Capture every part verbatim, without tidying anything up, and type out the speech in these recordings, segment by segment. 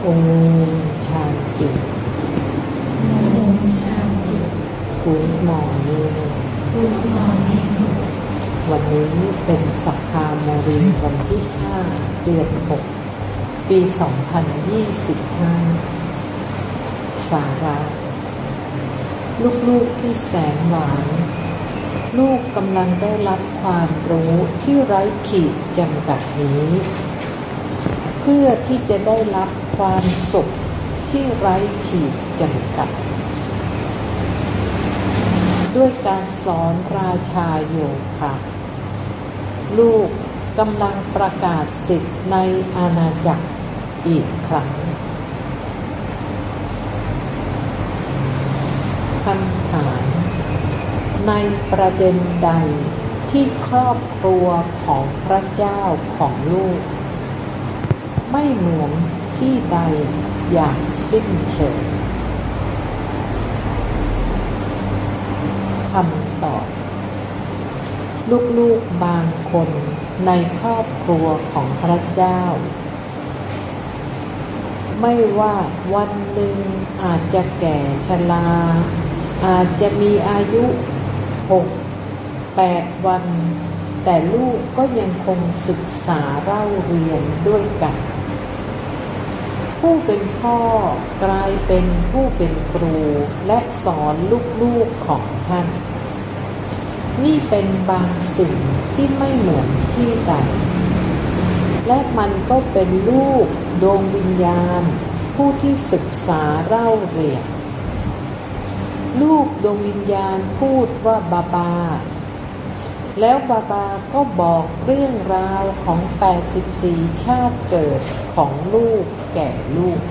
Om Shanti Om Shanti Good morning Good morning วันนี้เป็นสักขาโมรีวันที่ห้าเดือนหกปีสองพันยี่สิบห้าสาระลูกๆที่แสนหวานลูกกำลังได้รับความรู้ที่ไร้ขีดจำกัดนี้เพื่อที่จะได้รับความสุขที่ไร้ขีดจำกัดด้วยการสอนราชาโยคะลูกกำลังประกาศสิทธิ์ในอาณาจักรอีกครั้งคำถามในประเด็นใดที่ครอบครัวของพระเจ้าของลูกไม่เหมือนที่ใดอย่างสิ้นเชิงคำตอบลูกๆบางคนในครอบครัวของพระเจ้าไม่ว่าวันหนึ่งอาจจะแก่ชราอาจจะมีอายุหกแปดวันแต่ลูกก็ยังคงศึกษาเล่าเรียนด้วยกันผู้เป็นพ่อกลายเป็นผู้เป็นครูและสอนลูกๆของท่านนี่เป็นบางสิ่งที่ไม่เหมือนที่ใดและมันก็เป็นลูกดวงวิญญาณผู้ที่ศึกษาเล่าเรียนลูกดวงวิญญาณพูดว่าบาบาแล้วบาบาก็บอกเรื่องราวของแปดสิบสี่ชาติเกิดของลูกแก่ลูก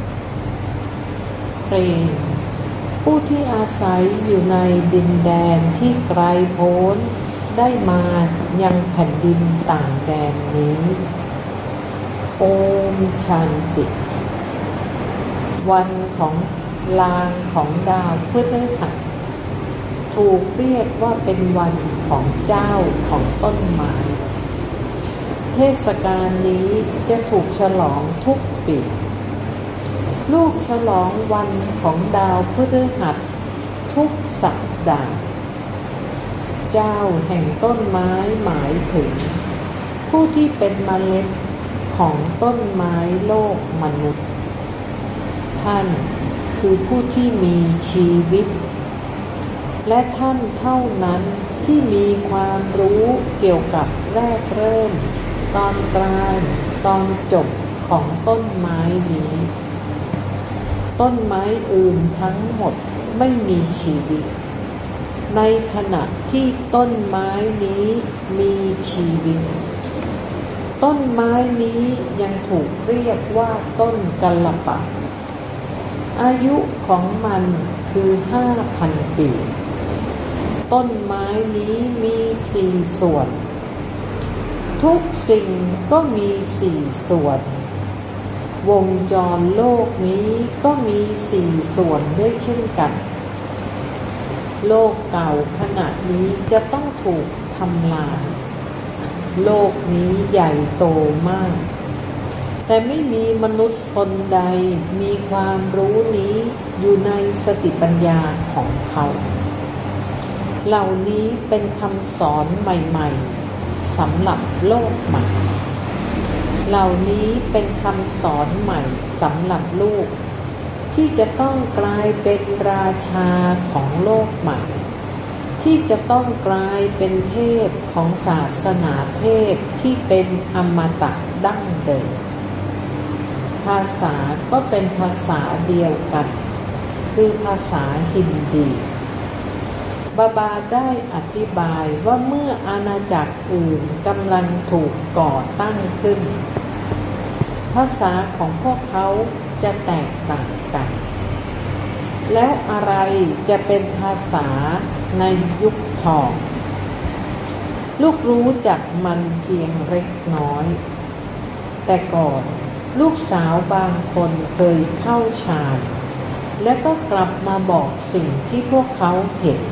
เพลงผู้ที่อาศัยอยู่ในดินแดนที่ไกลโพ้นได้มายังแผ่นดินต่างแดนนี้โอมชันติวันของลางของดาวพฤหัสถูกเรียกว่าเป็นวันของเจ้าของต้นไม้เทศกาลนี้จะถูกฉลองทุกปีลูกฉลองวันของดาวพฤหัสทุกสัปดาห์เจ้าแห่งต้นไม้หมายถึงผู้ที่เป็นเมล็ดของต้นไม้โลกมนุษย์ท่านคือผู้ที่มีชีวิตและท่านเท่านั้นที่มีความรู้เกี่ยวกับแรกเริ่มตอนกลางตอนจบของต้นไม้นี้ต้นไม้อื่นทั้งหมดไม่มีชีวิตในขณะที่ต้นไม้นี้มีชีวิตต้นไม้นี้ยังถูกเรียกว่าต้นกัลปะอายุของมันคือห้าพันปีต้นไม้นี้มีสี่ส่วนทุกสิ่งก็มีสี่ส่วนวงจรโลกนี้ก็มีสี่ส่วนด้วยเช่นกันโลกเก่าขณะนี้จะต้องถูกทำลายโลกนี้ใหญ่โตมากแต่ไม่มีมนุษย์คนใดมีความรู้นี้อยู่ในสติปัญญาของเขาเหล่านี้เป็นคำสอนใหม่ๆสำหรับโลกใหม่เหล่านี้เป็นคำสอนใหม่สำหรับลูกที่จะต้องกลายเป็นราชาของโลกใหม่ที่จะต้องกลายเป็นเทพของศาสนาเทพที่เป็นอมตะดั้งเดิมภาษาก็เป็นภาษาเดียวกันคือภาษาฮินดีบาบาได้อธิบายว่าเมื่ออาณาจักรอื่นกำลังถูกก่อตั้งขึ้นภาษาของพวกเขาจะแตกต่างกันแล้วอะไรจะเป็นภาษาในยุคทองลูกรู้จักมันเพียงเล็กน้อยแต่ก่อนลูกสาวบางคนเคยเข้าฌานและก็กลับมาบอกสิ่งที่พวกเขาเห็น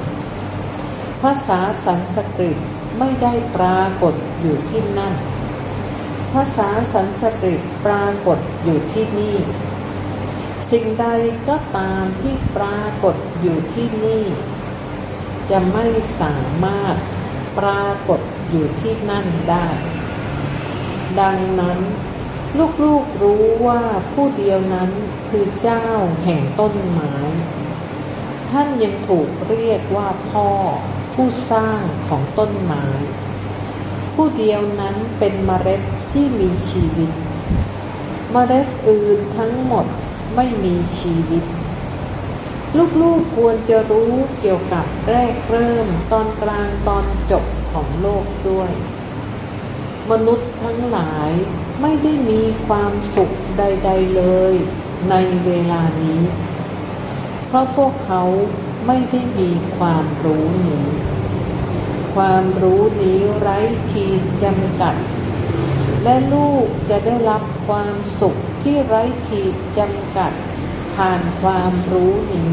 ภาษาสันสกฤตไม่ได้ปรากฏอยู่ที่นั่นภาษาสันสกฤตปรากฏอยู่ที่นี่สิ่งใดก็ตามที่ปรากฏอยู่ที่นี่จะไม่สามารถปรากฏอยู่ที่นั่นได้ดังนั้นลูกๆรู้ว่าผู้เดียวนั้นคือเจ้าแห่งต้นไม้ท่านยังถูกเรียกว่าพ่อผู้สร้างของต้นไม้ผู้เดียวนั้นเป็นเมล็ดที่มีชีวิตเมล็ดอื่นทั้งหมดไม่มีชีวิตลูกๆควรจะรู้เกี่ยวกับแรกเริ่มตอนกลางตอนจบของโลกด้วยมนุษย์ทั้งหลายไม่ได้มีความสุขใดๆเลยในเวลานี้เพราะพวกเขาไม่ได้มีความรู้นี้ความรู้นี้ไร้ขีดจำกัดและลูกจะได้รับความสุขที่ไร้ขีดจำกัดผ่านความรู้นี้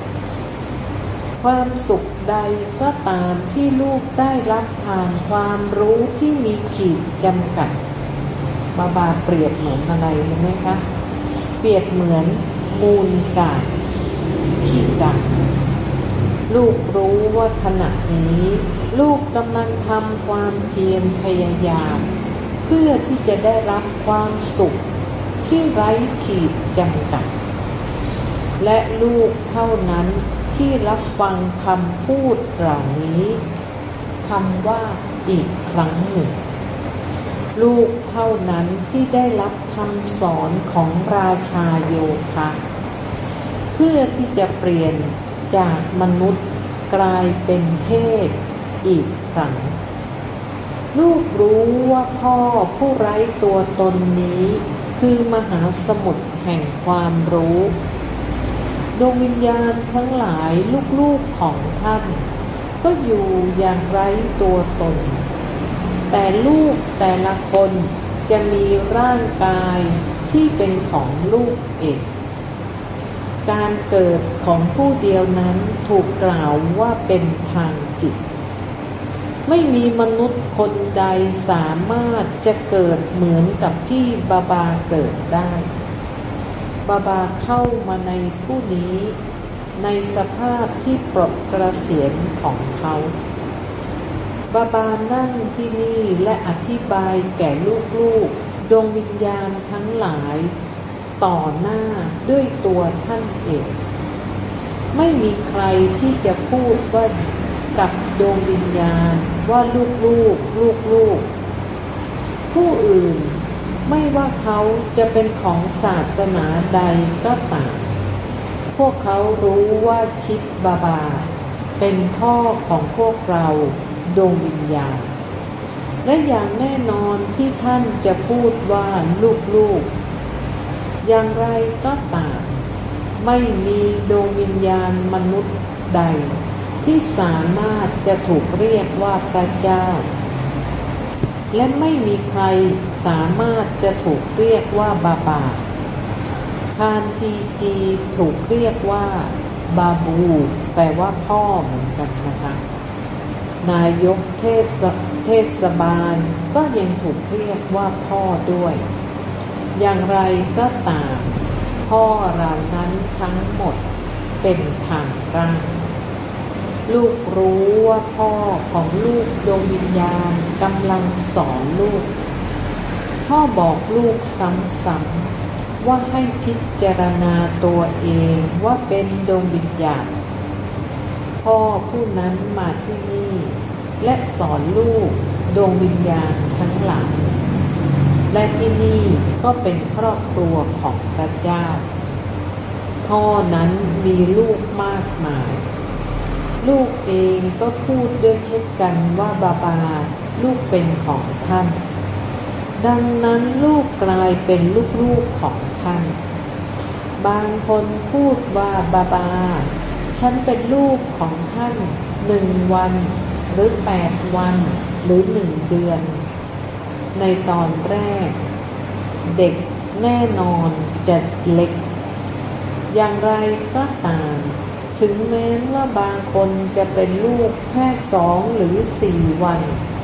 ความสุขใดก็ตามที่ลูกได้รับผ่านความรู้ที่มีขีดจำกัดบาบาเปรียบเหมือนอะไรรู้ไหมคะเปรียบเหมือนมูลกาขี้กาลูกรู้ว่าขณะนี้ลูกกำลังทำความเพียรพยายามเพื่อที่จะได้รับความสุขที่ไร้ขีดจำกัดและลูกเท่านั้นที่รับฟังคำพูดเหล่านี้คำว่าอีกครั้งหนึ่งลูกเท่านั้นที่ได้รับคำสอนของราชาโยคะเพื่อที่จะเปลี่ยนจากมนุษย์กลายเป็นเทพอีกครั้งลูกรู้ว่าพ่อผู้ไร้ตัวตนนี้คือมหาสมุทรแห่งความรู้ดวงวิญญาณทั้งหลายลูกๆของท่านก็อยู่อย่างไร้ตัวตนแต่ลูกแต่ละคนจะมีร่างกายที่เป็นของลูกเองการเกิดของผู้เดียวนั้นถูกกล่าวว่าเป็นทางจิตไม่มีมนุษย์คนใดสามารถจะเกิดเหมือนกับที่บาบาเกิดได้บาบาเข้ามาในผู้นี้ในสภาพที่ปลดเกษียณของเขาบาบานั่งที่นี่และอธิบายแก่ลูกๆดวงวิญญาณทั้งหลายต่อหน้าด้วยตัวท่านเองไม่มีใครที่จะพูดว่ากับดวงวิญญาณว่าลูกๆลูกๆผู้อื่นไม่ว่าเขาจะเป็นของศาสนาใดก็ตามพวกเขารู้ว่าชิดบาบาเป็นพ่อของพวกเราดวงวิญญาณและอย่างแน่นอนที่ท่านจะพูดว่าลูกๆอย่างไรก็ตามไม่มีดวงวิญญาณมนุษย์ใดที่สามารถจะถูกเรียกว่าพระเจ้าและไม่มีใครสามารถจะถูกเรียกว่าบาบาคานทีจีถูกเรียกว่าบาบูแปลว่าพ่อเหมือนกันนะคะนายกเทศเทศบาลก็ยังถูกเรียกว่าพ่อด้วยอย่างไรก็ตามพ่อเหล่านั้นทั้งหมดเป็นทางร่างลูกรู้ว่าพ่อของลูกดวงวิญญาณกำลังสอนลูกพ่อบอกลูกซ้ำๆว่าให้พิจารณาตัวเองว่าเป็นดวงวิญญาณพ่อผู้นั้นมาที่นี่และสอนลูกดวงวิญญาณทั้งหลายและที่นี่ก็เป็นครอบครัวของพระเจ้าพ่อนั้นมีลูกมากมายลูกเองก็พูดด้วยเช่นกันว่าบาบาลูกเป็นของท่านดังนั้นลูกกลายเป็นลูกๆของท่านบางคนพูดว่าบาบาฉันเป็นลูกของท่านหนึ่งวันหรือแปดวันหรือหนึ่งเดือนในตอนแรกเด็กแน่นอนจะเล็กอย่างไรก็ตามถึงแม้ว่าบางคนจะเป็นลูกแค่สองหรือสี่วัน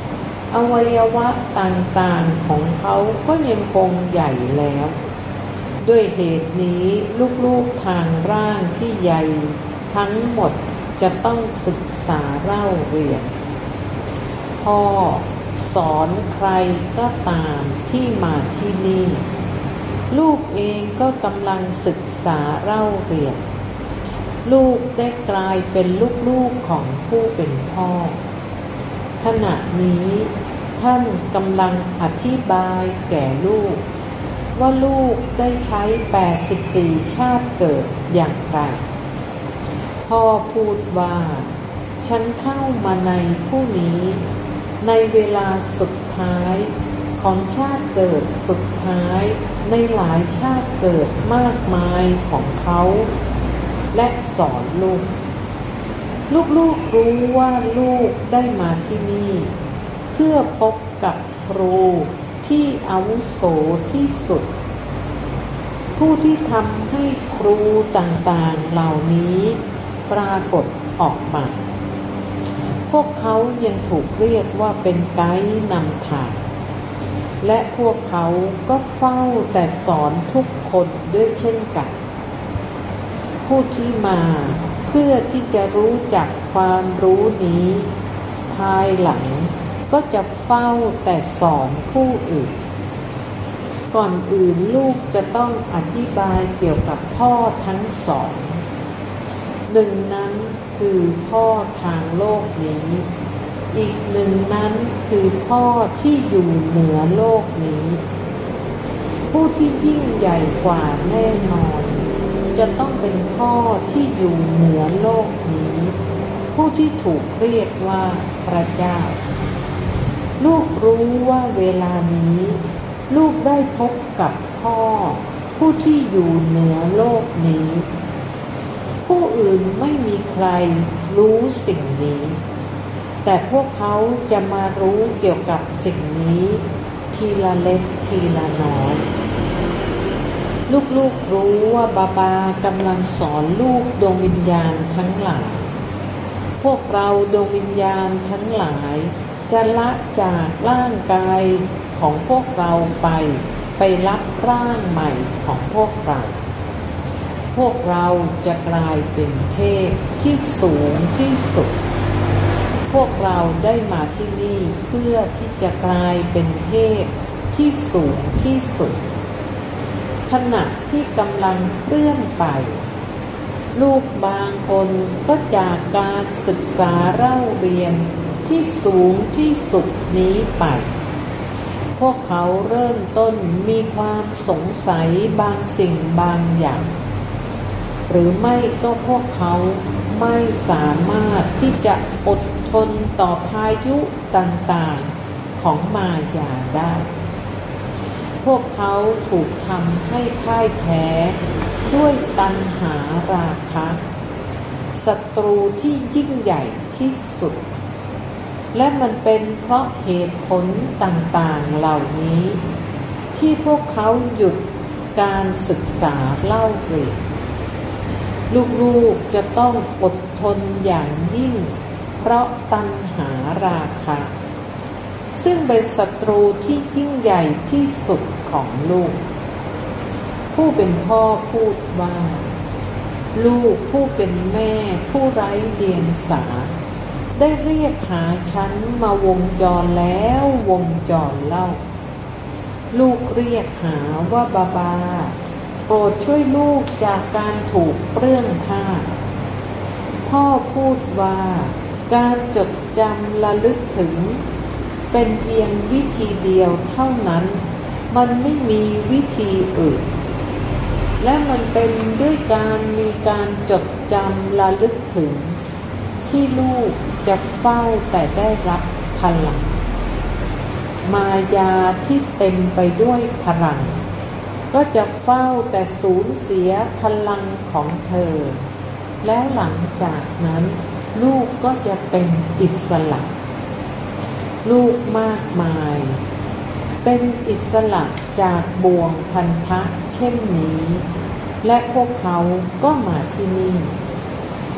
อวัยวะต่างๆของเขาก็ยังคงใหญ่แล้วด้วยเหตุนี้ลูกๆทางร่างที่ใหญ่ทั้งหมดจะต้องศึกษาเล่าเรียนพ่อสอนใครก็ตามที่มาที่นี่ลูกเองก็กำลังศึกษาเล่าเรียนลูกได้กลายเป็นลูกๆของผู้เป็นพ่อขณะนี้ท่านกำลังอธิบายแก่ลูกว่าลูกได้ใช้แปดสิบสี่ชาติเกิดอย่างไรพ่อพูดว่าฉันเข้ามาในผู้นี้ในเวลาสุดท้ายของชาติเกิดสุดท้ายในหลายชาติเกิดมากมายของเขาและสอนลูกลูกๆรู้ว่าลูกได้มาที่นี่เพื่อพบกับครูที่อาวุโสที่สุดผู้ที่ทำให้ครูต่างๆเหล่านี้ปรากฏออกมาพวกเขายังถูกเรียกว่าเป็นไกด์นำทางและพวกเขาก็เฝ้าแต่สอนทุกคนด้วยเช่นกันผู้ที่มาเพื่อที่จะรู้จักความรู้นี้ภายหลังก็จะเฝ้าแต่สอนผู้อื่นก่อนอื่นลูกจะต้องอธิบายเกี่ยวกับพ่อทั้งสองหนึ่งนั้นคือพ่อทางโลกนี้อีกหนึ่งนั้นคือพ่อที่อยู่เหนือโลกนี้ผู้ที่ยิ่งใหญ่กว่าแน่นอนจะต้องเป็นพ่อที่อยู่เหนือโลกนี้ผู้ที่ถูกเรียกว่าพระเจ้าลูกรู้ว่าเวลานี้ลูกได้พบกับพ่อผู้ที่อยู่เหนือโลกนี้ผู้อื่นไม่มีใครรู้สิ่งนี้แต่พวกเขาจะมารู้เกี่ยวกับสิ่งนี้ทีละเล็กทีละน้อยลูกๆรู้ว่าบาบากำลังสอนลูกดวงวิญญาณทั้งหลายพวกเราดวงวิญญาณทั้งหลายจะละจากร่างกายของพวกเราไปไปรับร่างใหม่ของพวกเราพวกเราจะกลายเป็นเทพที่สูงที่สุดพวกเราได้มาที่นี่เพื่อที่จะกลายเป็นเทพที่สูงที่สุดขณะที่กำลังเคลื่อนไปลูกบางคนก็จากการศึกษาเล่าเรียนที่สูงที่สุดนี้ไปพวกเขาเริ่มต้นมีความสงสัยบางสิ่งบางอย่างหรือไม่ก็พวกเขาไม่สามารถที่จะอดทนต่อพายุต่างๆของมายาได้พวกเขาถูกทำให้พ่ายแพ้ด้วยตัณหาราคะศัตรูที่ยิ่งใหญ่ที่สุดและมันเป็นเพราะเหตุผลต่างๆเหล่านี้ที่พวกเขาหยุดการศึกษาเล่าเรียนลูกๆจะต้องอดทนอย่างยิ่งเพราะตัณหาราคะซึ่งเป็นศัตรูที่ยิ่งใหญ่ที่สุดของลูกผู้เป็นพ่อพูดว่าลูกผู้เป็นแม่ผู้ไร้เดียงสาได้เรียกหาฉันมาวงจรแล้ววงจรเล่าลูกเรียกหาว่าบาบาโปรดช่วยลูกจากการถูกเปลื้องผ้าพ่อพูดว่าการจดจำระลึกถึงเป็นเพียงวิธีเดียวเท่านั้นมันไม่มีวิธีอื่นและมันเป็นด้วยการมีการจดจำระลึกถึงที่ลูกจะเฝ้าแต่ได้รับพลังมายาที่เต็มไปด้วยพลังก็จะเฝ้าแต่สูญเสียพลังของเธอแล้วหลังจากนั้นลูกก็จะเป็นอิสระลูกมากมายเป็นอิสระจากบ่วงพันธะเช่นนี้และพวกเขาก็มาที่นี่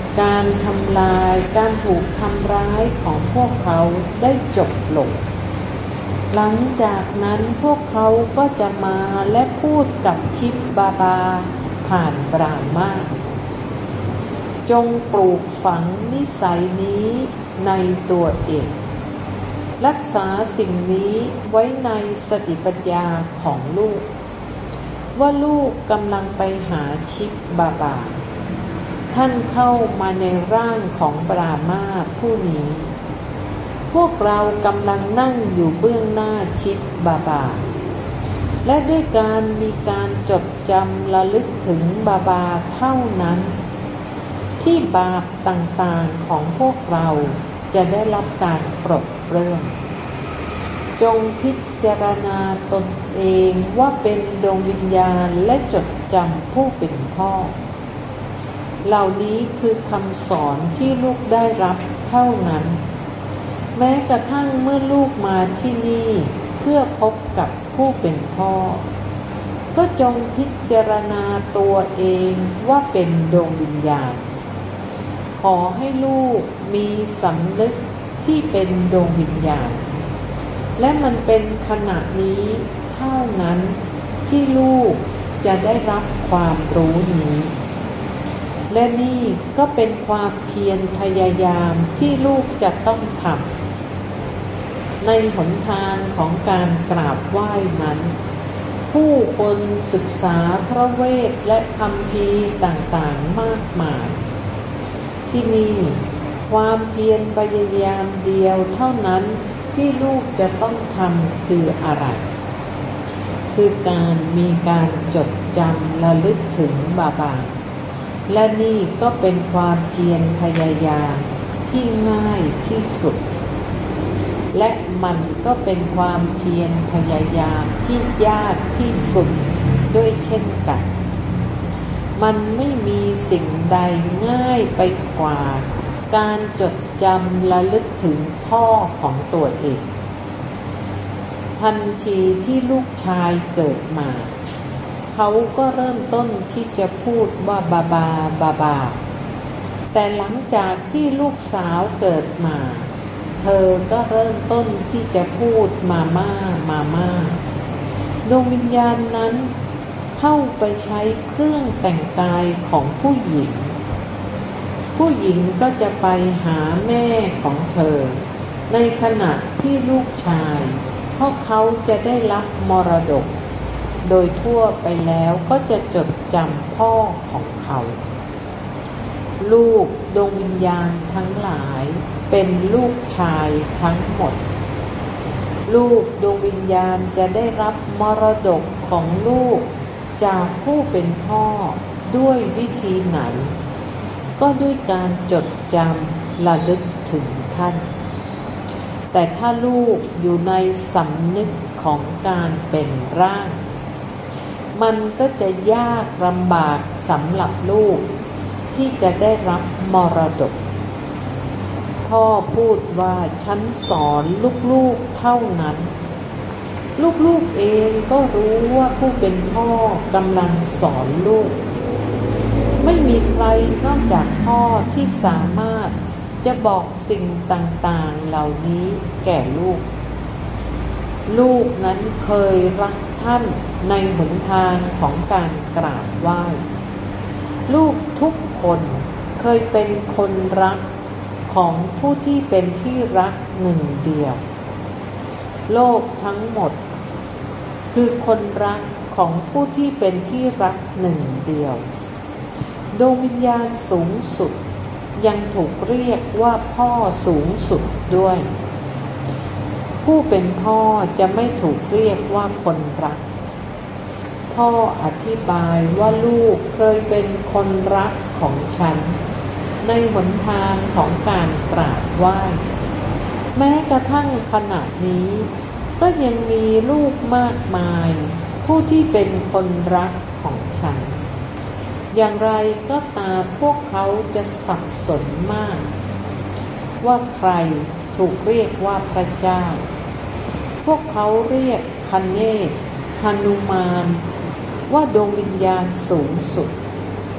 การทำลายการถูกทำร้ายของพวกเขาได้จบลงหลังจากนั้นพวกเขาก็จะมาและพูดกับชิปบาบาผ่านปรามาสจงปลูกฝังนิสัยนี้ในตัวเองรักษาสิ่งนี้ไว้ในสติปัญญาของลูกว่าลูกกำลังไปหาชิปบาบาท่านเข้ามาในร่างของปรามาสผู้นี้พวกเรากำลังนั่งอยู่เบื้องหน้าชิปบาบาและด้วยการมีการจดจำระลึกถึงบาบาเท่านั้นที่บาปต่างๆของพวกเราจะได้รับการปลดเปลื้องจงพิจารณาตนเองว่าเป็นดวงวิญญาณและจดจำผู้เป็นพ่อเหล่านี้คือคำสอนที่ลูกได้รับเท่านั้นแม้กระทั่งเมื่อลูกมาที่นี่เพื่อพบกับผู้เป็นพ่อก็จงพิจารณาตัวเองว่าเป็นดวงวิญญาณขอให้ลูกมีสำนึกที่เป็นดวงวิญญาณและมันเป็นขณะนี้เท่านั้นที่ลูกจะได้รับความรู้นี้และนี่ก็เป็นความเพียรพยายามที่ลูกจะต้องทำในหนทางของการกราบไหว้นั้นผู้คนศึกษาพระเวทและคัมภีร์ต่างๆมากมายที่นี่ความเพียรพยายามเดียวเท่านั้นที่ลูกจะต้องทำคืออะไรคือการมีการจดจำระลึกถึงบาบาและนี่ก็เป็นความเพียรพยายามที่ง่ายที่สุดและมันก็เป็นความเพียรพยายามที่ยากที่สุดด้วยเช่นกันมันไม่มีสิ่งใดง่ายไปกว่าการจดจำระลึกถึงพ่อของตัวเองทันทีที่ลูกชายเกิดมาเขาก็เริ่มต้นที่จะพูดว่าบาบาบาบาแต่หลังจากที่ลูกสาวเกิดมาเธอก็เริ่มต้นที่จะพูดมาม่ามาม่าดวงวิญญาณนั้นเข้าไปใช้เครื่องแต่งกายของผู้หญิงผู้หญิงก็จะไปหาแม่ของเธอในขณะที่ลูกชายเพราะเขาจะได้รับมรดกโดยทั่วไปแล้วก็จะจดจำพ่อของเขาลูกดวงวิญญาณทั้งหลายเป็นลูกชายทั้งหมดลูกดวงวิญญาณจะได้รับมรดกของลูกจากผู้เป็นพ่อด้วยวิธีไหนก็ด้วยการจดจำระลึกถึงท่านแต่ถ้าลูกอยู่ในสำนึกของการเป็นร่างมันก็จะยากลำบากสำหรับลูกที่จะได้รับมรดกพ่อพูดว่าฉันสอนลูกๆเท่านั้นลูกๆเองก็รู้ว่าผู้เป็นพ่อกำลังสอนลูกไม่มีใครนอกจากพ่อที่สามารถจะบอกสิ่งต่างๆเหล่านี้แก่ลูกลูกนั้นเคยรักท่านในหนทางของการกราบไหว้ลูกทุกคนเคยเป็นคนรักของผู้ที่เป็นที่รักหนึ่งเดียวโลกทั้งหมดคือคนรักของผู้ที่เป็นที่รักหนึ่งเดียวดวงวิญญาณสูงสุดยังถูกเรียกว่าพ่อสูงสุดด้วยผู้เป็นพ่อจะไม่ถูกเรียกว่าคนรักพ่ออธิบายว่าลูกเคยเป็นคนรักของฉันในหนทางของการกราบไหว้แม้กระทั่งขณะนี้ก็ยังมีลูกมากมายผู้ที่เป็นคนรักของฉันอย่างไรก็ตามพวกเขาจะสับสนมากว่าใครถูกเรียกว่าพระเจ้าพวกเขาเรียกคเนศหนุมานว่าดวงวิญญาณสูงสุด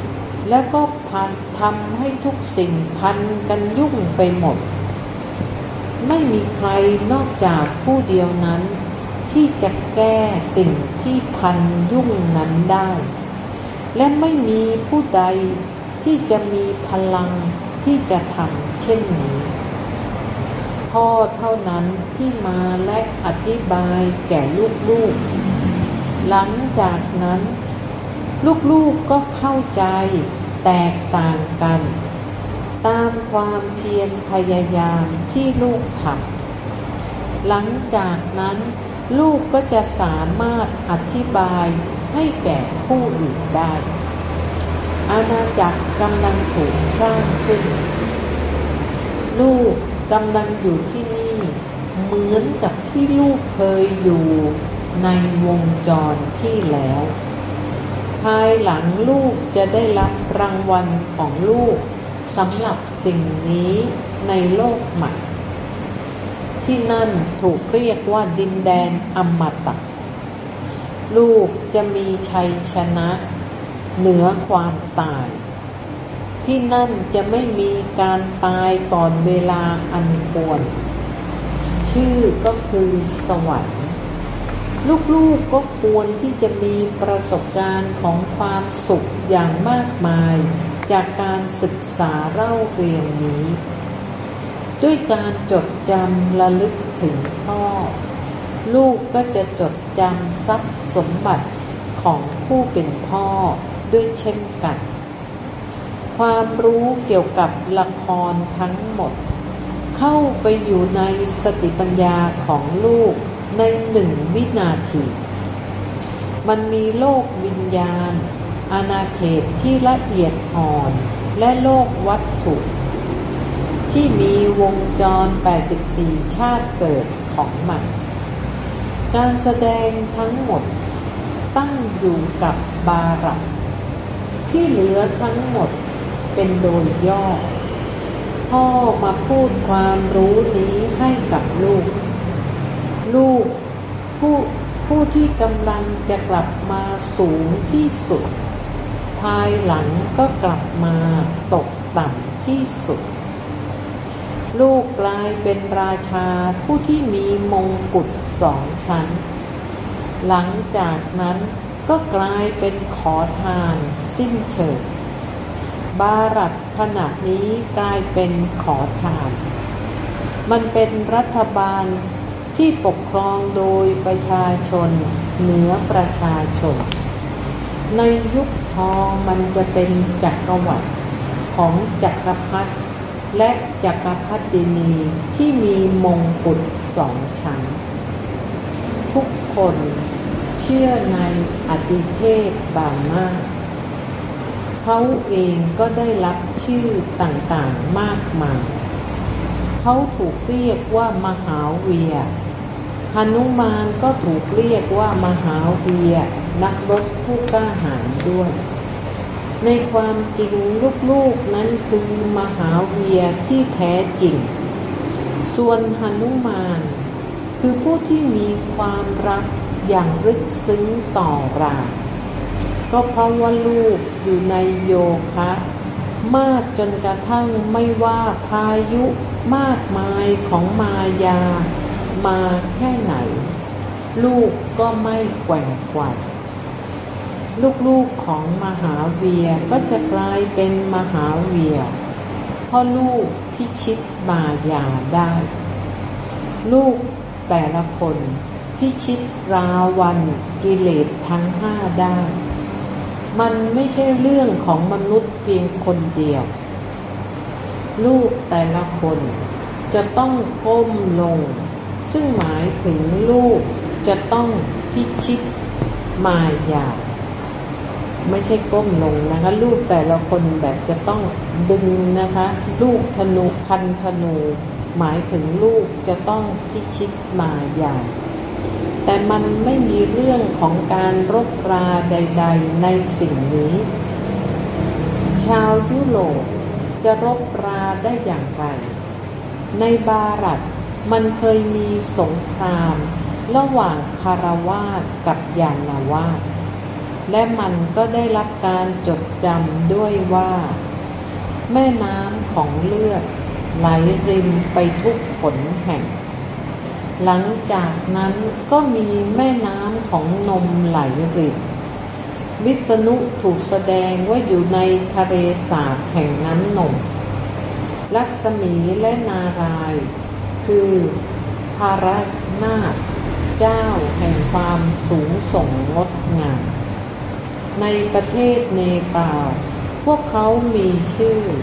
แล้วก็พันทำให้ทุกสิ่งพันกันยุ่งไปหมดไม่มีใครนอกจากผู้เดียวนั้นที่จะแก้สิ่งที่พันยุ่งนั้นได้และไม่มีผู้ใดที่จะมีพลังที่จะทำเช่นนี้พ่อเท่านั้นที่มาและอธิบายแก่ลูกๆหลังจากนั้นลูกๆก็เข้าใจแตกต่างกันตามความเพียรพยายามที่ลูกทำหลังจากนั้นลูกก็จะสามารถอธิบายให้แก่ผู้อื่นได้อาณาจักรกำลังถูกสร้างขึ้นลูกกำลังอยู่ที่นี่เหมือนกับที่ลูกเคยอยู่ในวงจรที่แล้วภายหลังลูกจะได้รับรางวัลของลูกสำหรับสิ่งนี้ในโลกใหม่ที่นั่นถูกเรียกว่าดินแดนอมตะลูกจะมีชัยชนะเหนือความตายที่นั่นจะไม่มีการตายก่อนเวลาอันควรชื่อก็คือสวรรค์ลูกๆก็ควรที่จะมีประสบการณ์ของความสุขอย่างมากมายจากการศึกษาเล่าเรียนนี้ด้วยการจดจำระลึกถึงพ่อลูกก็จะจดจำทรัพย์สมบัติของผู้เป็นพ่อด้วยเช่นกันความรู้เกี่ยวกับละครทั้งหมดเข้าไปอยู่ในสติปัญญาของลูกในหนึ่งวินาทีมันมีโลกวิญญาณอาณาเขตที่ละเอียดอ่อนและโลกวัตถุที่มีวงจรแปดสิบสี่ชาติเกิดของมันการแสดงทั้งหมดตั้งอยู่กับบารักที่เหลือทั้งหมดเป็นโดยย่อพ่อมาพูดความรู้นี้ให้กับลูกลูกผู้ผู้ที่กำลังจะกลับมาสูงที่สุดภายหลังก็กลับมาตกต่ำที่สุดลูกกลายเป็นราชาผู้ที่มีมงกุฎสองชั้นหลังจากนั้นก็กลายเป็นขอทานสิ้นเชิงบารักขณะนี้กลายเป็นขอทานมันเป็นรัฐบาลที่ปกครองโดยประชาชนเหนือประชาชนในยุคทองมันจะเป็นจักรวรรดิของจักรพรรดิและจักรพรรดินีที่มีมงกุฎสองชั้นทุกคนเชื่อในอติเทพบางมากเขาเองก็ได้รับชื่อต่างๆมากมายเขาถูกเรียกว่ามหาเวียร์หนุมานก็ถูกเรียกว่ามหาเวียร์นักรบผู้กล้าหาญด้วยในความจริงลูกๆนั้นคือมหาเวียร์ที่แท้จริงส่วนหนุมานคือผู้ที่มีความรักอย่างลึกซึ้งต่อราก็เพราะว่าลูกอยู่ในโยคะมากจนกระทั่งไม่ว่าพายุมากมายของมายามาแค่ไหนลูกก็ไม่แกว่งไกวลูกๆของมหาเวียร์ก็จะกลายเป็นมหาเวียร์เพราะลูกพิชิตมายาได้ลูกแต่ละคนพิชิตราวัณกิเลสทั้งห้าได้มันไม่ใช่เรื่องของมนุษย์เพียงคนเดียวลูกแต่ละคนจะต้องก้มลงซึ่งหมายถึงลูกจะต้องพิชิตมายาไม่ใช่ก้มลงนะคะลูกแต่ละคนแบบจะต้องดึงนะคะลูกธนูคันธนูหมายถึงลูกจะต้องพิชิตมายาแต่มันไม่มีเรื่องของการรบราใดๆในสิ่งนี้ชาวยุโรปจะรบราได้อย่างไรในบารักมันเคยมีสงครามระหว่างคารวาสกับยานาวาสและมันก็ได้รับการจดจำด้วยว่าแม่น้ำของเลือดไหลรินไปทุกหนแห่งหลังจากนั้นก็มีแม่น้ำของนมไหลรินวิษณุถูกแสดงว่าอยู่ในทะเลสาบแห่งน้ำนมลักษมีและนารายณ์คือภารัสนาถเจ้าแห่งความสูงส่งงดงามในประเทศเนปาลพวกเขามีชื่อ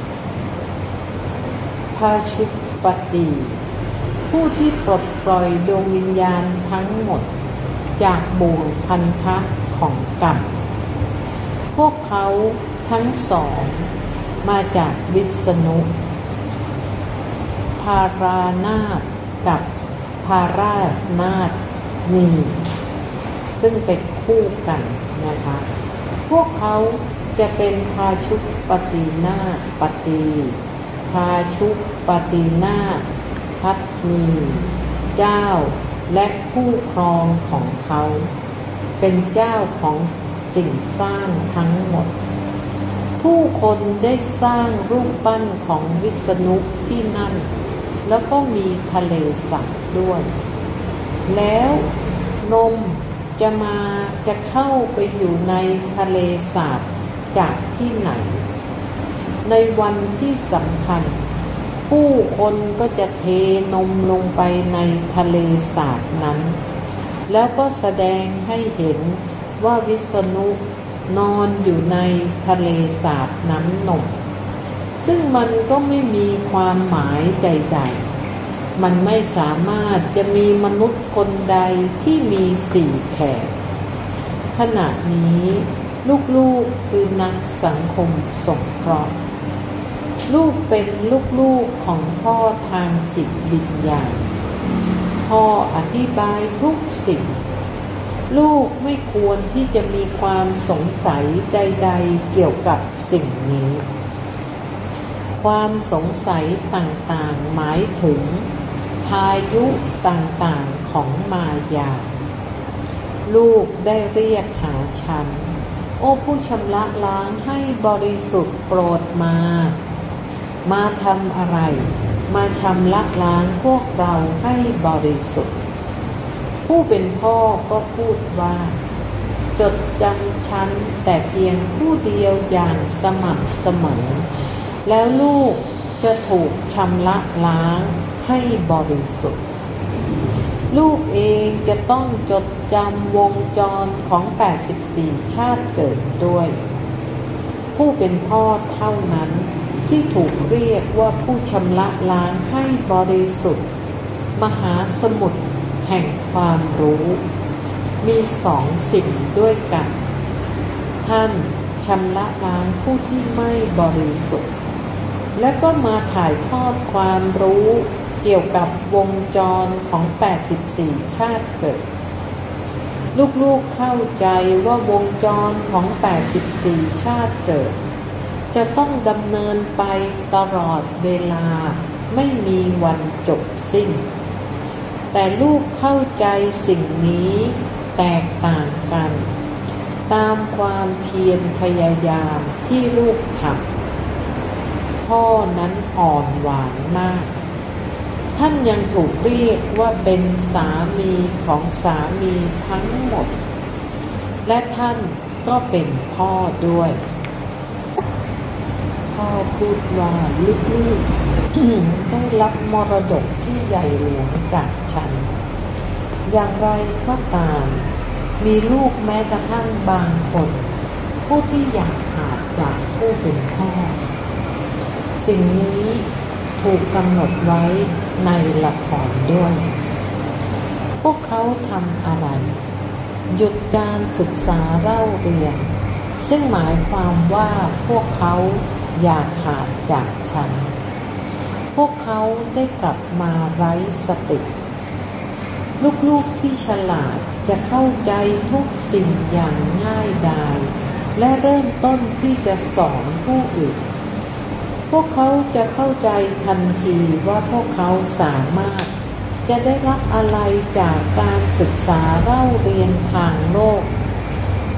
พาชุปติผู้ที่ปลดปล่อยดวงวิญญาณทั้งหมดจากบ่วงพันธะของกรรมพวกเขาทั้งสองมาจากวิษณุภารานาถกับภารานาถนีซึ่งเป็นคู่กันนะคะพวกเขาจะเป็นพาชุปตินาถปฏิพาชุปตินาถพัทนีเจ้าและผู้ครองของเขาเป็นเจ้าของสิ่งสร้างทั้งหมดผู้คนได้สร้างรูปปั้นของวิษณุที่นั่นแล้วก็มีทะเลสาบด้วยแล้วนมจะมาจะเข้าไปอยู่ในทะเลสาบจากที่ไหนในวันที่สำคัญผู้คนก็จะเทนมลงไปในทะเลสาบนั้นแล้วก็แสดงให้เห็นว่าวิษณุนอนอยู่ในทะเลสาบน้ำนมซึ่งมันก็ไม่มีความหมายใดๆมันไม่สามารถจะมีมนุษย์คนใดที่มีสี่แขนขณะนี้ลูกๆคือนักสังคมสงเคราะห์ลูกเป็นลูกๆของพ่อทางจิตวิญญาณพ่ออธิบายทุกสิ่งลูกไม่ควรที่จะมีความสงสัยใดๆเกี่ยวกับสิ่งนี้ความสงสัยต่างๆหมายถึงพายุต่างๆของมายาลูกได้เรียกหาฉันโอ้ผู้ชำระล้างให้บริสุทธิ์โปรดมามาทำอะไรมาชำระล้างพวกเราให้บริสุทธิ์ผู้เป็นพ่อก็พูดว่าจดจำฉันแต่เพียงผู้เดียวอย่างสม่ำเสมอแล้วลูกจะถูกชำระล้างให้บริสุทธิ์ลูกเองจะต้องจดจำวงจรของแปดสิบสี่ชาติเกิดด้วยผู้เป็นพ่อเท่านั้นที่ถูกเรียกว่าผู้ชำระล้างให้บริสุทธิ์มหาสมุทรแห่งความรู้มีสองสิ่งด้วยกันท่านชำระล้างผู้ที่ไม่บริสุทธิ์และก็มาถ่ายทอดความรู้เกี่ยวกับวงจรของแปดสิบสี่ชาติเกิดลูกๆเข้าใจว่าวงจรของแปดสิบสี่ชาติเกิดจะต้องดำเนินไปตลอดเวลาไม่มีวันจบสิ้นแต่ลูกเข้าใจสิ่งนี้แตกต่างกันตามความเพียรพยายามที่ลูกทำพ่อนั้นอ่อนหวานมากท่านยังถูกเรียกว่าเป็นสามีของสามีทั้งหมดและท่านก็เป็นพ่อด้วยพ่อพูดว่าลูกๆได้รับมรดกที่ใหญ่หลวงจากฉันอย่างไรก็ตามมีลูกแม้กระทั่งบางคนผู้ที่อยากขาดจากผู้เป็นพ่อสิ่งนี้ถูกกำหนดไว้ในละครด้วยพวกเขาทำอะไรหยุดการศึกษาเล่าเรียนซึ่งหมายความว่าพวกเขาอยากขาดจากฉันพวกเขาได้กลับมาไร้สติลูกๆที่ฉลาดจะเข้าใจทุกสิ่งอย่างง่ายดายและเริ่มต้นที่จะสอนผู้อื่นพวกเขาจะเข้าใจทันทีว่าพวกเขาสามารถจะได้รับอะไรจากการศึกษาเล่าเรียนทางโลก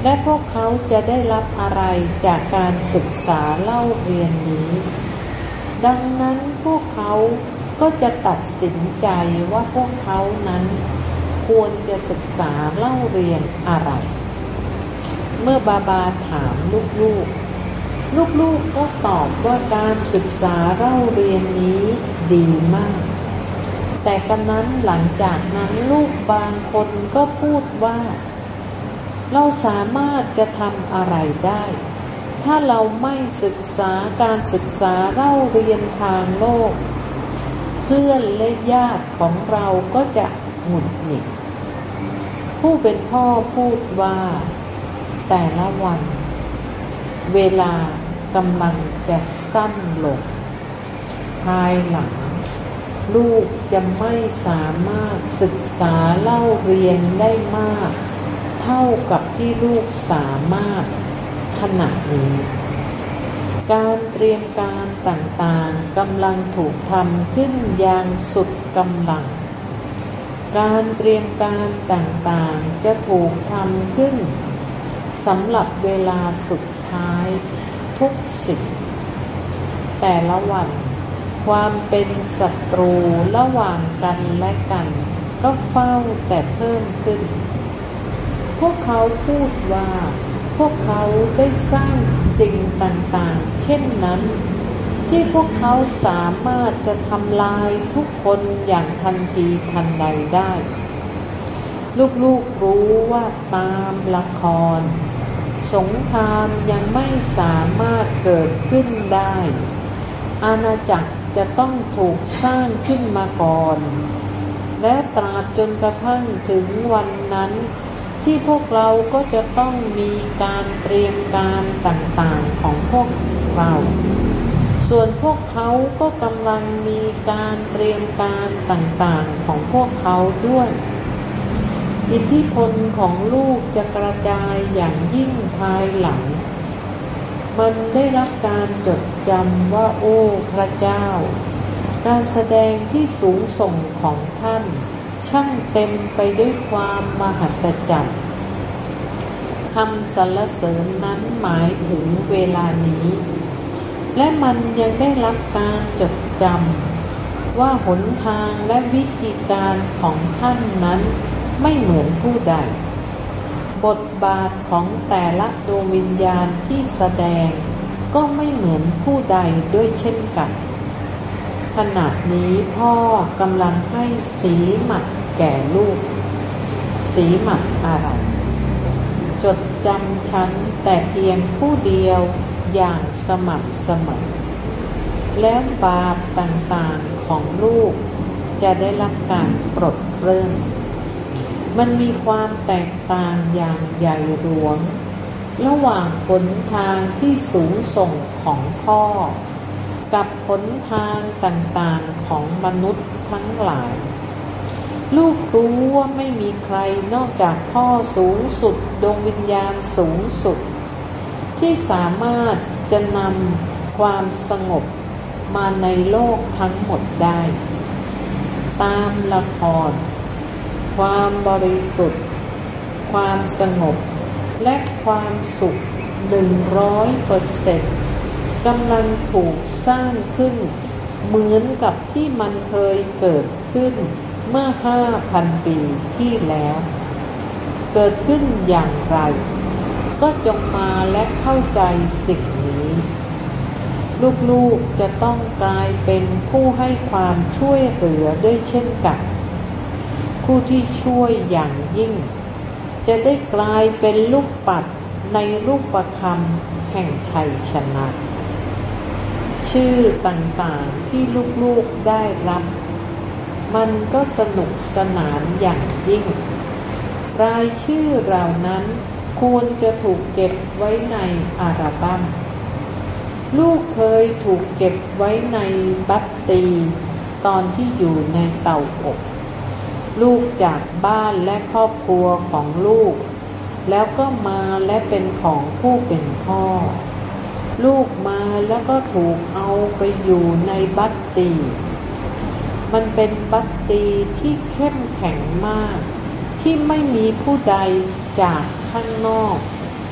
และพวกเขาจะได้รับอะไรจากการศึกษาเล่าเรียนนี้ดังนั้นพวกเขาก็จะตัดสินใจว่าพวกเขานั้นควรจะศึกษาเล่าเรียนอะไรเมื่อบาบาถามลูกๆลูกๆก็ตอบว่าการศึกษาเล่าเรียนนี้ดีมากแต่กันนั้นหลังจากนั้นลูกบางคนก็พูดว่าเราสามารถจะทำอะไรได้ถ้าเราไม่ศึกษาการศึกษาเล่าเรียนทางโลกเพื่อนและญาติของเราก็จะหงุดหงิดผู้เป็นพ่อพูดว่าแต่ละวันเวลากำลังจะสั้นลงภายหลังลูกจะไม่สามารถศึกษาเล่าเรียนได้มากเท่ากับที่ลูกสามารถขณะนี้การเตรียมการต่างๆกำลังถูกทำขึ้นอย่างสุดกำลังการเตรียมการต่างๆจะถูกทำขึ้นสำหรับเวลาสุดท้ายทุกสิ่งแต่ละวันความเป็นศัตรูระหว่างกันและกันก็เฝ้าแต่เพิ่มขึ้นพวกเขาพูดว่าพวกเขาได้สร้างสิ่งต่างๆเช่นนั้นที่พวกเขาสามารถจะทำลายทุกคนอย่างทันทีทันใดได้ลูกๆรู้ว่าตามละครสงครามยังไม่สามารถเกิดขึ้นได้อาณาจักรจะต้องถูกสร้างขึ้นมาก่อนและตราบจนกระทั่งถึงวันนั้นที่พวกเราก็จะต้องมีการเตรียมการต่างๆของพวกเราส่วนพวกเขาก็กำลังมีการเตรียมการต่างๆของพวกเขาด้วยอิทธิพลของลูกจะกระจายอย่างยิ่งภายหลังมันได้รับการจดจำว่าโอ้พระเจ้าการแสดงที่สูงส่งของท่านช่างเต็มไปด้วยความมหัศจรรย์คำสรรเสริญนั้นหมายถึงเวลานี้และมันยังได้รับการจดจำว่าหนทางและวิธีการของท่านนั้นไม่เหมือนผู้ใดบทบาทของแต่ละดวงวิญญาณที่แสดงก็ไม่เหมือนผู้ใดด้วยเช่นกันขณะนี้พ่อกำลังให้สีหมัดแก่ลูกสีหมัดอะไรจดจำฉันแต่เพียงผู้เดียวอย่างสม่ำเสมอและบาปต่างๆของลูกจะได้รับการปลดเปลื้องมันมีความแตกต่างอย่างใหญ่หลวงระหว่างหนทางที่สูงส่งของพ่อกับหนทางต่างๆของมนุษย์ทั้งหลายลูกรู้ว่าไม่มีใครนอกจากพ่อสูงสุดดวงวิญญาณสูงสุดที่สามารถจะนำความสงบมาในโลกทั้งหมดได้ตามละครความบริสุทธิ์ความสงบและความสุขหนึ่งร้อยเปอร์เซ็นต์กำลังถูกสร้างขึ้นเหมือนกับที่มันเคยเกิดขึ้นเมื่อห้าพันปีที่แล้วเกิดขึ้นอย่างไรก็จงมาและเข้าใจสิ่งนี้ลูกๆจะต้องกลายเป็นผู้ให้ความช่วยเหลือด้วยเช่นกันผู้ที่ช่วยอย่างยิ่งจะได้กลายเป็นลูกปัดในรูปคำแห่งชัยชนะชื่อต่างๆที่ลูกๆได้รับมันก็สนุกสนานอย่างยิ่งรายชื่อเหล่านั้นควรจะถูกเก็บไว้ในอัลบั้มลูกเคยถูกเก็บไว้ในบัตตีตอนที่อยู่ในเตาอบลูกจากบ้านและครอบครัวของลูกแล้วก็มาและเป็นของผู้เป็นพ่อลูกมาแล้วก็ถูกเอาไปอยู่ในบัตตีมันเป็นบัตตีที่เข้มแข็งมากที่ไม่มีผู้ใดจากข้างนอก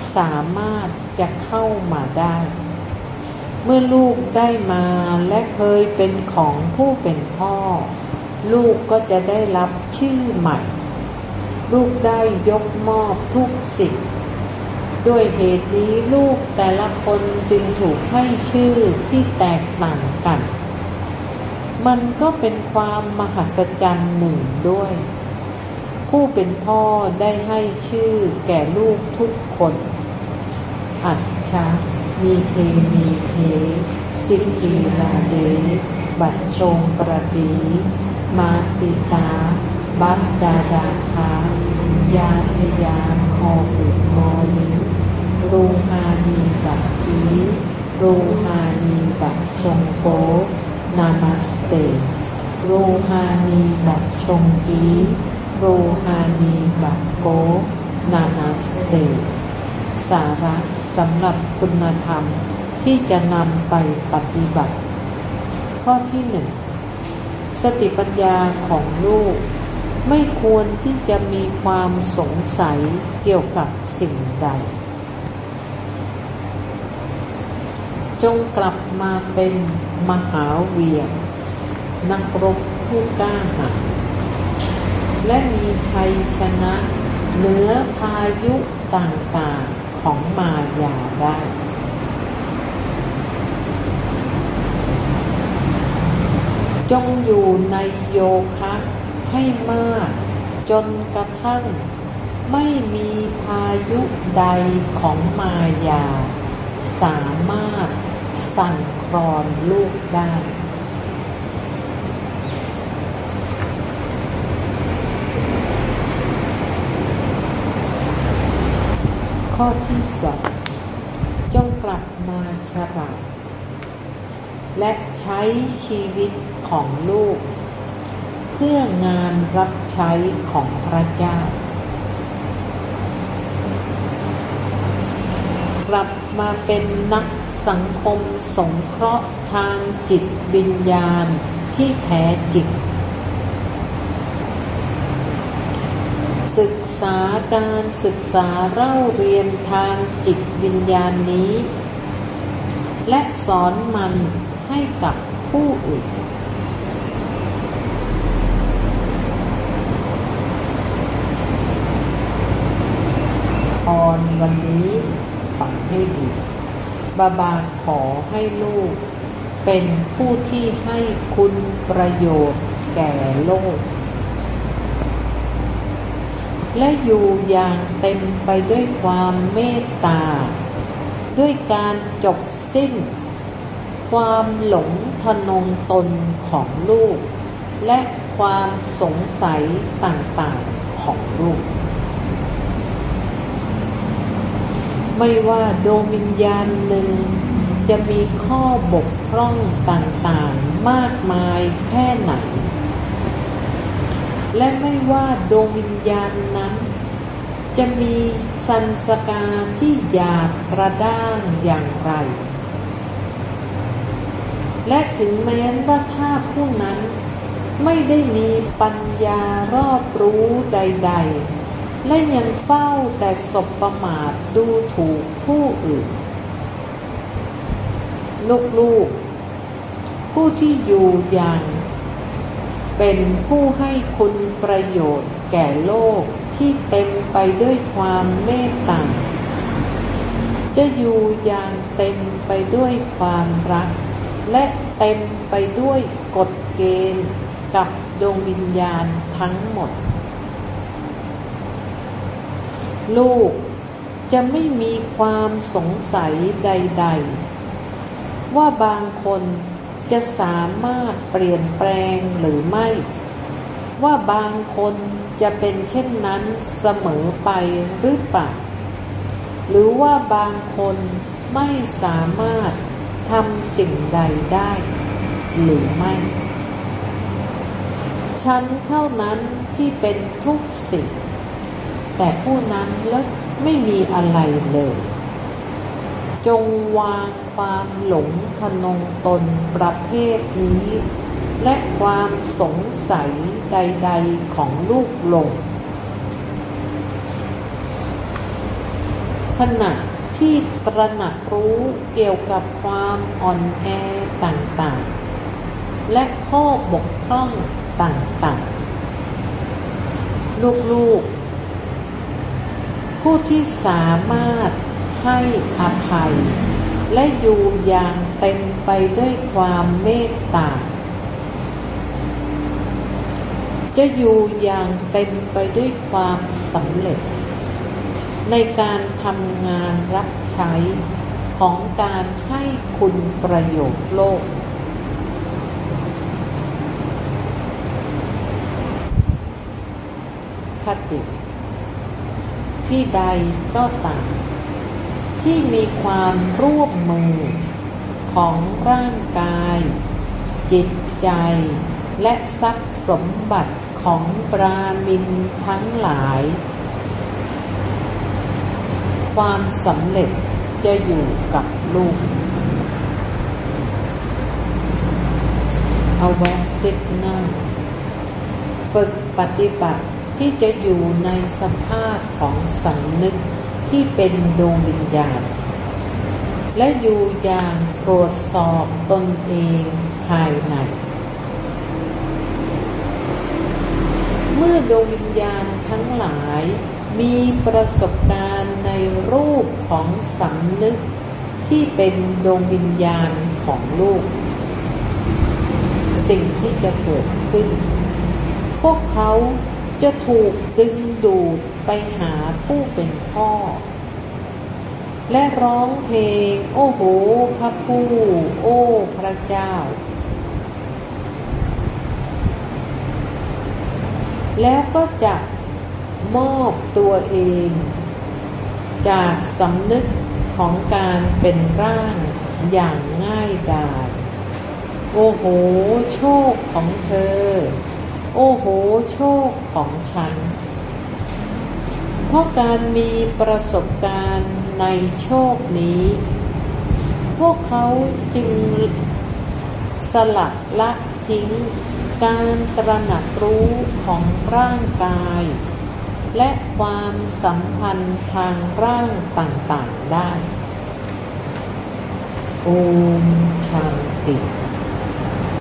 สามารถจะเข้ามาได้เมื่อลูกได้มาและเคยเป็นของผู้เป็นพ่อลูกก็จะได้รับชื่อใหม่ลูกได้ยกมอบทุกสิ่งด้วยเหตุนี้ลูกแต่ละคนจึงถูกให้ชื่อที่แตกต่างกันมันก็เป็นความมหัศจรรย์หนึ่งด้วยผู้เป็นพ่อได้ให้ชื่อแก่ลูกทุกคนอัจฉะมีเทมีเทสิกขีราเดบัจชงประดีมาติตาบัดดาดาคายาทยานคอบุมอลิรูหานีบัดดีรูหานีบัดชงโกนามัสเตรูหานีบัดชงกีรูหานีบัดโกนามัสเตสาระสำหรับคุณธรรมที่จะนำไปปฏิบัติข้อที่หนึ่งสติปัญญาของลูกไม่ควรที่จะมีความสงสัยเกี่ยวกับสิ่งใดจงกลับมาเป็นมหาเวียรนักรบผู้กล้าหาญและมีชัยชนะเหนือพายุต่างๆของมายาได้จงอยู่ในโยคะให้มากจนกระทั่งไม่มีพายุใดของมายาสามารถสั่นคลอนลูกได้ข้อที่สองจงกลับมาฉลาดและใช้ชีวิตของลูกเพื่องานรับใช้ของพระเจ้ากลับมาเป็นนักสังคมสงเคราะห์ทางจิตวิญญาณที่แท้จริงศึกษาการศึกษาเล่าเรียนทางจิตวิญญาณนี้และสอนมันให้กับผู้อื่นพรวันนี้ฟังให้ดีบาบาขอให้ลูกเป็นผู้ที่ให้คุณประโยชน์แก่โลกและอยู่อย่างเต็มไปด้วยความเมตตาด้วยการจบสิ้นความหลงทะนงตนของลูกและความสงสัยต่างๆของลูกไม่ว่าดวงวิญญาณหนึ่งจะมีข้อบกพร่องต่างๆมากมายแค่ไหนและไม่ว่าดวงวิญญาณนั้นจะมีสันสกาที่หยาบกระด้างอย่างไรและถึงแม้ว่าถ้าผู้นั้นไม่ได้มีปัญญารอบรู้ใดๆและยังเฝ้าแต่สบประมาทดูถูกผู้อื่นลูกๆผู้ที่อยู่อย่างเป็นผู้ให้คุณประโยชน์แก่โลกที่เต็มไปด้วยความเมตตาจะอยู่อย่างเต็มไปด้วยความรักและเต็มไปด้วยกฎเกณฑ์กับดวงวิญญาณทั้งหมดลูกจะไม่มีความสงสัยใดๆว่าบางคนจะสามารถเปลี่ยนแปลงหรือไม่ว่าบางคนจะเป็นเช่นนั้นเสมอไปหรือเปล่าหรือว่าบางคนไม่สามารถทำสิ่งใดได้หรือไม่ฉันเท่านั้นที่เป็นทุกสิ่งแต่ผู้นั้นแล้วไม่มีอะไรเลยจงวางความหลงทะนงตนประเภทนี้และความสงสัยใดๆของลูกลงขขณะที่ตระหนักรู้เกี่ยวกับความอ่อนแอต่างๆและข้อบกพร่องต่างๆลูกๆผู้ที่สามารถให้อภัยและอยู่อย่างเต็มไปด้วยความเมตตาจะอยู่อย่างเต็มไปด้วยความสำเร็จในการทำงานรับใช้ของการให้คุณประโยชน์โลกคติที่ใดก็ตามที่มีความร่วมมือของร่างกายจิตใจและทรัพย์สมบัติของบราหมินทั้งหลายความสำเร็จจะอยู่กับลูกเอาแวะซิดนั่งฝึกปฏิบัติที่จะอยู่ในสภาพของสำนึกที่เป็นดวงวิญญาณและอยู่อย่างตรวจสอบตนเองภายในเมื่อดวงวิญญาณทั้งหลายมีประสบการณ์ในรูปของสำนึกที่เป็นดวงวิญญาณของลูกสิ่งที่จะเกิดขึ้นพวกเขาจะถูกดึงดูดไปหาผู้เป็นพ่อและร้องเพลงโอ้โหพระผู้โอ้พระเจ้าแล้วก็จะมอบตัวเองจากสำนึกของการเป็นร่างอย่างง่ายดายโอ้โหโชคของเธอโอ้โหโชคของฉันเพราะการมีประสบการณ์ในโชคนี้พวกเขาจึงสลัดละทิ้งการตระหนักรู้ของร่างกายและความสัมพันธ์ทางร่างต่างๆได้โอมชันติ